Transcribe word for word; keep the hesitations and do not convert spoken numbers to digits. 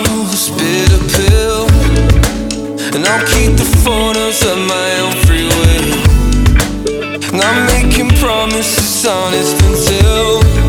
this bitter pill, and I'll keep the photos of my own free will. And I'm making promises honest until